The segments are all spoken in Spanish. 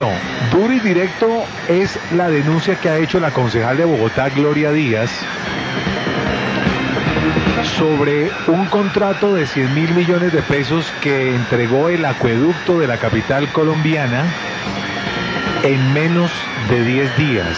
No, duro y directo es la denuncia que ha hecho la concejal de Bogotá, Gloria Díaz, sobre un contrato de 100.000 millones de pesos que entregó el acueducto de la capital colombiana en menos de 10 días.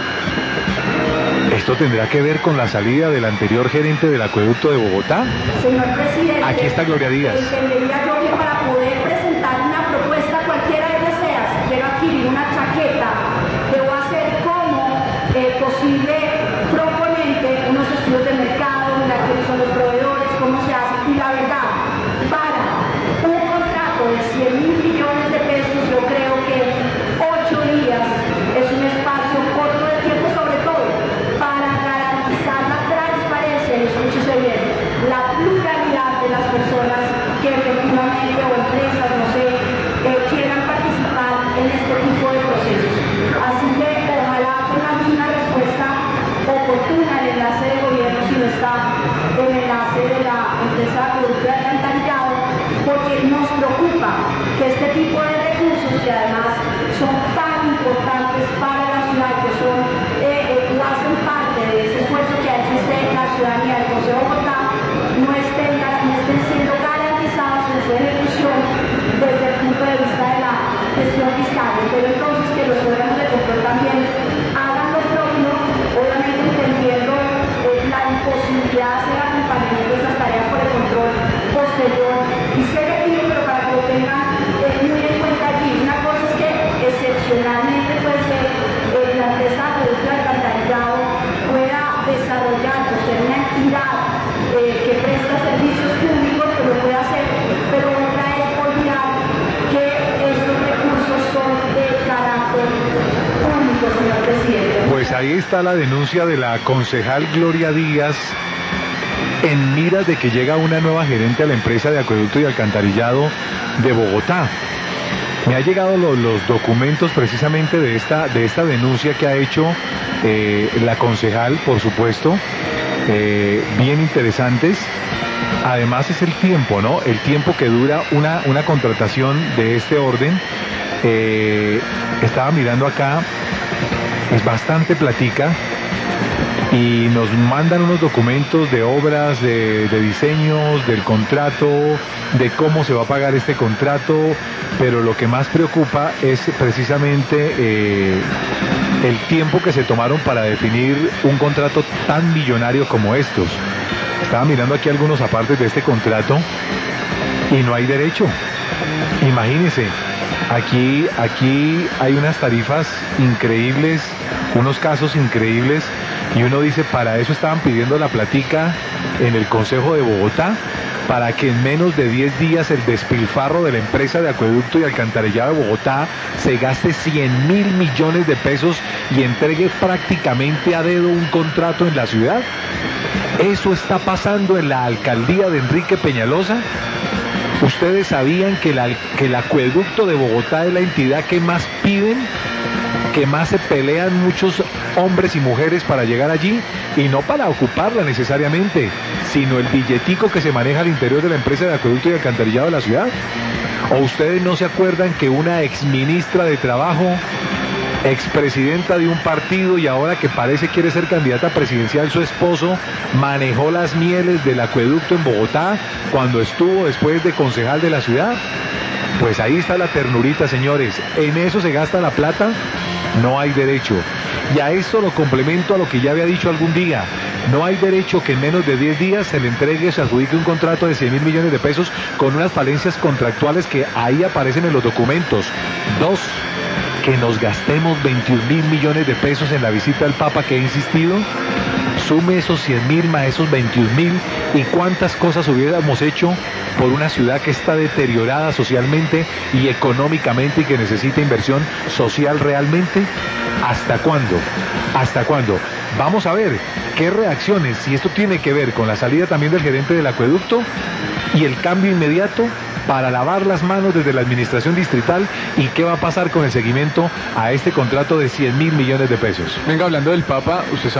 ¿Esto tendrá que ver con la salida del anterior gerente del acueducto de Bogotá? Señor presidente, aquí está Gloria Díaz. Entendería yo que para poder presentar una propuesta, cualquiera de ellas sea, si quiero adquirir una chaqueta, debo hacer como posible proponente unos estudios de mercado, mirar quiénes son los proveedores, cómo se hace. Y la verdad, para un contrato de 100.000 millones de pesos, yo creo que 8 días es un espacio corto de tiempo, sobre todo para garantizar la transparencia, y escúchese bien, la pluralidad de las personas que efectivamente, o empresas, no sé, quieran participar en este tipo de procesos. Así que ojalá tengamos una respuesta oportuna al enlace de gobierno, si no está el enlace de la empresa de alcantarillado, porque nos preocupa que este tipo de recursos, que además son tan importantes para la ciudad, que son hacen parte de ese esfuerzo que existe en la ciudadanía del Consejo de Bogotá, no estén siendo garantizados en su ejecución desde el punto de vista de la gestión fiscal. Pero entonces que los órganos de control también hagan lo propio, obviamente entendiendo la imposibilidad de hacer acompañamiento de esas tareas por el control posterior y selectivo, pero para que lo tengan muy en cuenta allí. Una cosa es que excepcionalmente pues la empresa de alcantarillado pueda desarrollar, pues ser una entidad que presta servicios públicos, que lo puede hacer, pero otra es olvidar que estos recursos son de carácter público, señor presidente. Pues ahí está la denuncia de la concejal Gloria Díaz en miras de que llega una nueva gerente a la empresa de acueducto y alcantarillado de Bogotá. Me ha llegado los documentos precisamente de esta denuncia que ha hecho la concejal, por supuesto, bien interesantes. Además es el tiempo, ¿no? El tiempo que dura una contratación de este orden. Estaba mirando acá, es bastante platica, y nos mandan unos documentos de obras, de diseños, del contrato, de cómo se va a pagar este contrato, pero lo que más preocupa es precisamente el tiempo que se tomaron para definir un contrato tan millonario como estos. Estaba mirando aquí algunos apartes de este contrato y no hay derecho. Imagínense, aquí hay unas tarifas increíbles, unos casos increíbles, y uno dice, para eso estaban pidiendo la platica en el Consejo de Bogotá, para que en menos de 10 días el despilfarro de la empresa de acueducto y alcantarillado de Bogotá se gaste 100.000 millones de pesos y entregue prácticamente a dedo un contrato en la ciudad. Eso está pasando en la alcaldía de Enrique Peñalosa. ¿Ustedes sabían que el acueducto de Bogotá es la entidad que más piden, que más se pelean muchos hombres y mujeres para llegar allí, y no para ocuparla necesariamente, sino el billetico que se maneja al interior de la empresa de acueducto y alcantarillado de la ciudad? ¿O ustedes no se acuerdan que una exministra de Trabajo, expresidenta de un partido y ahora que parece quiere ser candidata presidencial, su esposo manejó las mieles del acueducto en Bogotá cuando estuvo después de concejal de la ciudad? Pues ahí está la ternurita, señores. En eso se gasta la plata, no hay derecho. Y a esto lo complemento a lo que ya había dicho algún día. No hay derecho que en menos de 10 días se le entregue, se adjudique un contrato de 100.000 millones de pesos con unas falencias contractuales que ahí aparecen en los documentos. 2, que nos gastemos 21.000 millones de pesos en la visita al Papa, que he insistido. Sume esos 100.000 más esos 21.000 y cuántas cosas hubiéramos hecho por una ciudad que está deteriorada socialmente y económicamente y que necesita inversión social realmente. ¿Hasta cuándo? ¿Hasta cuándo? Vamos a ver qué reacciones, si esto tiene que ver con la salida también del gerente del acueducto y el cambio inmediato para lavar las manos desde la administración distrital, y qué va a pasar con el seguimiento a este contrato de 100.000 millones de pesos. Venga, hablando del Papa, usted sabe